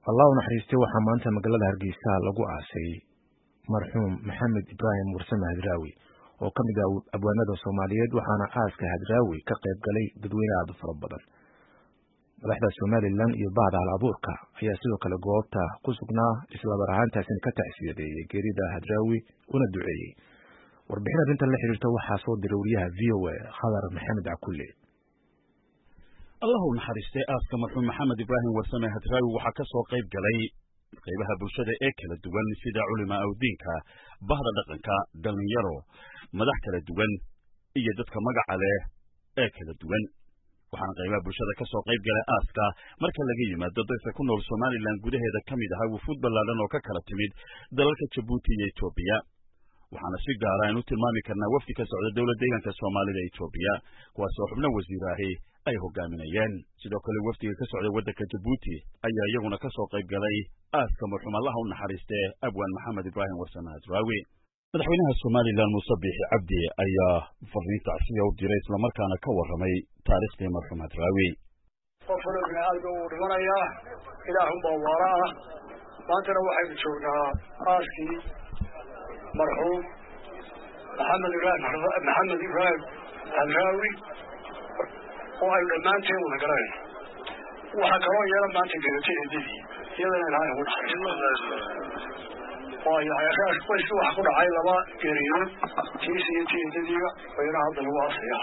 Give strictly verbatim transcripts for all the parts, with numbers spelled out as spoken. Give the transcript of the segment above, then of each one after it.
Allah naxariistay waxaa maanta magaalada Hargeysa lagu aasay marxuum Maxamed Ibrahim Warsame Hadraawi oo ka mid ah abwaanada Soomaaliyeed waxaana aaska Hadraawi ka qayb galay dadweyne aad u fara badan. Madaxda Somaliland iyo Bahda Hal-abuurka ayaa sidoo kale goobta ku sugnaa isla barahantaasina ka tacsiyadeeyay geerida Hadraawi una duceeyay. Warbixin arrintan la xiriirta waxaa soo diray wariyaha V O A Khadar Maxamed Cakulle. Allahu naxariistay aaska marxuum Maxamed Ibrahim Warsame Hadraawi waxaa ka soo qayb galay qaybaha bulshada ee kala duwan sida culima awdiinka, bahda dhaqanka, dhalinyaro, madax kala duwan iyo dadka magaca leh ee kala duwan. waxaan qaybaha bulshada ka soo qayb galay aaska marka laga yimaado dadka ku nool Somaliland gudaheeda ka mid ah wufuud ballaaran oo ka kala timid dalalka Djibouti iyo Ethiopia. waxaana si gaar ah u tilmaami karnaa wafdi ka socda dowladda deegaanka Soomaalida ee Ethiopia kuwaas oo xubno wasiiraahi ay hogaaminayeen. sidoo kale wafdiga ka socda waddanka Djibouti ayaa iyaguna ka soo qayb galay aaska marxuum Allah u naxariistay abwaan Maxamed Ibrahim Warsame Hadraawi. madaxweynaha Somaliland Muuse Biixi Cabdi ayaa fariin tacsiya u diray isla markaana ka warramay taariikhda marxuum Hadraawi. qofna aad u dhimanaya ilaahum baa wara maantana waxaynu joognaa aaskii marxuum Maxamed Ibrahim Maxamed Ibrahim Hadraawi oo ay dhamaanteen wada galeen. waxa kaloo yeelan maanta geeriyooday edii iyadana ilaahay u naxariisto. oo ay ayaas qoys wax ku dhacay laba geeriyood tiisi iyo tiisiga wayna hadda lagu aasaya.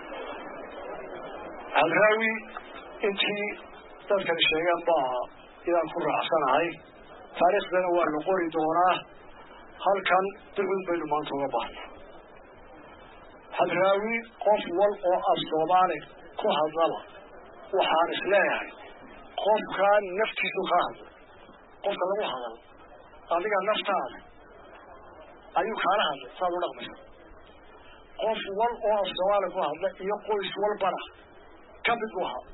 Hadraawi intii dadkan sheegan baa inaan ku raacsanahay taariikhdana waa la qori doonaa halkan dibad baynu maanta uga baahnaa. Hadraawi qof wal oo af Soomaali ku hadlaba waxaan isleeyahay qofkaan naftiisu ka hadla qofka lagu hadal adiga naftaada ayuu kaala hadlay saad u dhaqmaysa. qof wal oo af Soomaali ku hadla iyo qoys walbana ka mid u ahaa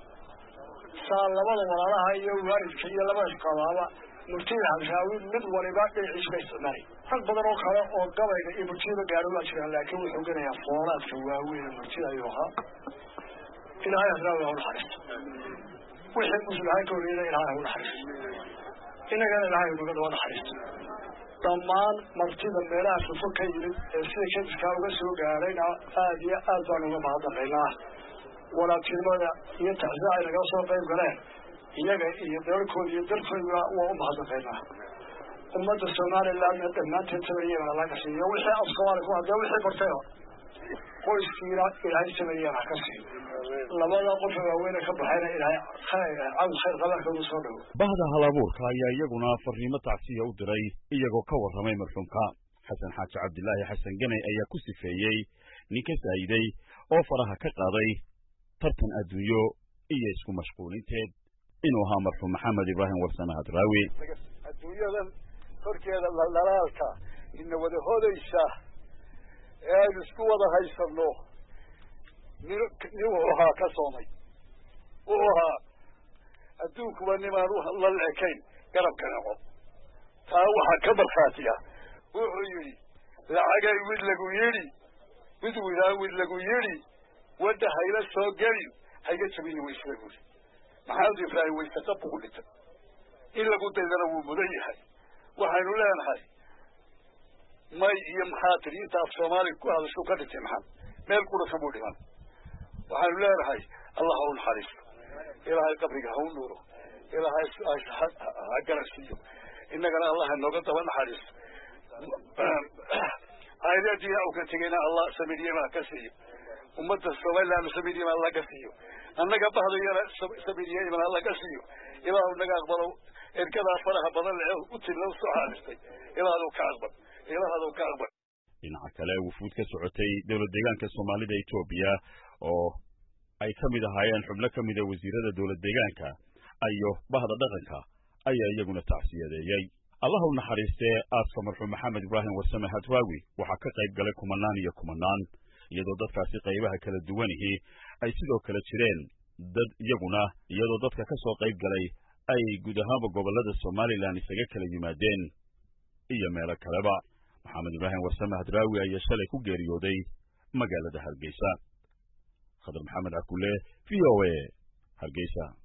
saa labada walaalaha iyo waalidka iyo labada isqabaaba murtida Hadraawi mid waliba dhinaciisa ka isticmaalay. rag badan oo kale oo gabayga iyo murtida gaaro waa jiraan laakiin wuxuu ganayaa foolaadka waaweyn murtida ayuu ahaa. ilaahay Hadraawi ha u naxariisto. wixii muslimiin ka horreeyay ilaahay ha u naxariisto. inagana ilaahay uga daba naxariisto. dhammaan martida meelaha fufo ka yimid ee sida keedka uga soo gaarayna aad iyo aad baan uga mahadnaqaynaa. walaaltinimada iyo tacsiya ay naga soo qayb galeen iyaga iyo dalkooda iyo dalkooda waa u mahadnaqaynaa. ummadda Somaliland dhammaanteed tabayana laga siiyo wixii af Soomaali ku hadla wixii bartay qoyskiina ilaahay sameeyana ka siiyo. labada qof oo weyn ka baxayna ilaahay khayr aad khayr qabarka u soo dhaw. bahda hal-abuurka ayaa iyaguna fariimo tacsiya u diray iyagoo ka warramay marxuumka. xasan xaaji cabdilaahi xasan ganay ayaa ku sifeeyay ninka saayiday oo faraha ka qaaday tartan adduunyo iyo isku mashquulinteed inuu ahaa marxuum Maxamed Ibrahim Warsame Hadraawi. adduunyadan korkeeda lalaalka inna wada hodaysa ee aynu isku wada haysano nin wuxuu ahaa ka soomay wuxuu ahaa adduunkuba nimaan la leekayn garabka naco. taa waxaa ka markhaatiya wuxuu yidhi lacagay wid lagu yidhi mid wilaan wid lagu yidhi wadda hayla soo gelin hayga jabini waysla guri. Maxamed Ibrahim waysa qabku ku dhintay in lagu daydana wuu mudan yahay. waxaynu leenahay may iyo maxaa tiri inta af Soomaali ku hadasho ka dhintay maxamed meel qura ka buudhiman. waxaynu leenahay Allah ha u naxariisto. ilaahay qabriga ha u nuuro. ilaahay ha garasiiyo. innagana Allah ha nooga daba naxariisto. ayadii uu ka tagayna Allah sameeyay ka siiyo. ummadda Soomaaliland sameeyay Allah ka siiyo. annaga bahda yara sameeyay Allah ka siiyo. ilaahu naga aqbalo erkada faraha badan ee u tilaa soo xaalistay ilaahu ka aqbal ilaahu ka aqbal. dhinaca kale wufuud ka socotay dowladda deegaanka Soomaalida Ethiopia oo ay ka mid ahaayeen xubno ka mid ah wasiirada dowladda deegaanka iyo bahda dhaqanka ayaa iyaguna tacsiyadeeyay. Allah u naxariistay aaska marxuum Maxamed Ibrahim Warsame Hadraawi waxaa ka qayb galay kumanaan iyo kumanaan iyadoo dadkaasi qaybaha kala duwanihi ay sidoo kale jireen dad iyaguna iyadoo dadka ka soo qayb galay ay guud ahaanba gobolada Somaliland isaga kala yimaadeen iyo meelo kaleba. Maxamed Ibrahim Warsame Hadraawi ayaa shalay ku geeriyooday magaalada Hargeysa. Khadar Maxamed Cakulle V O A Hargeysa.